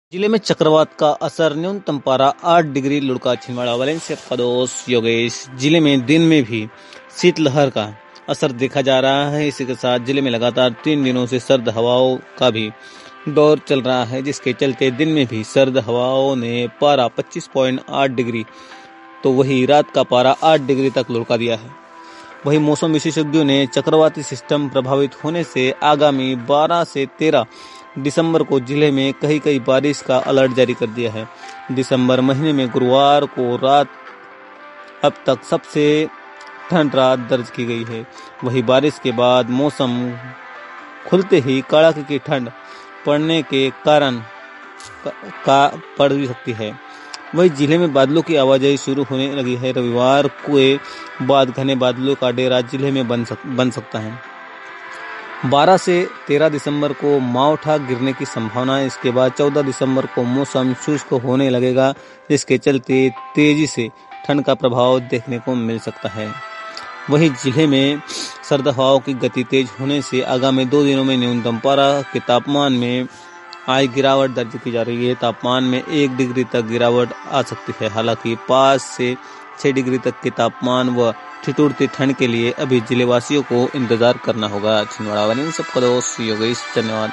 जिले में चक्रवात का असर, न्यूनतम पारा 8 डिग्री लुढ़का। छिंदवाड़ा वालेंस का दोस्त योगेश। जिले में दिन में भी शीतलहर का असर देखा जा रहा है। इसी के साथ जिले में लगातार 3 दिनों से सर्द हवाओं का भी दौर चल रहा है, जिसके चलते दिन में भी सर्द हवाओं ने पारा 25.8 डिग्री तो वही रात का पारा 8 डिग्री तक लुढ़का दिया है। वहीं मौसम विशेषज्ञों ने चक्रवाती सिस्टम प्रभावित होने से आगामी 12 से 13 दिसंबर को जिले में कहीं बारिश का अलर्ट जारी कर दिया है। दिसंबर महीने में गुरुवार को रात अब तक सबसे ठंड रात दर्ज की गई है। वहीं बारिश के बाद मौसम खुलते ही कड़ाके की ठंड पड़ने के कारण पड़ भी सकती है। वहीं जिले में बादलों की आवाजाही शुरू होने लगी है। रविवार के बाद घने बादलों का डेरा जिले में बन सकता है। 12 से 13 दिसंबर को मावठा गिरने की संभावना है। इसके बाद 14 दिसंबर को मौसम शुष्क होने लगेगा, जिसके चलते तेजी से ठंड का प्रभाव देखने को मिल सकता है। वहीं जिले में सर्द हवाओं की गति तेज होने से आगामी 2 दिनों में न्यूनतम पारा के तापमान में आज गिरावट दर्ज की जा रही है। तापमान में 1 डिग्री तक गिरावट आ सकती है। हालांकि 5 से 6 डिग्री तक के तापमान व ठिठुरती ठंड के लिए अभी जिलेवासियों को इंतजार करना होगा। छिंदवाड़ा वालेंस का दोस्त योगेश। धन्यवाद।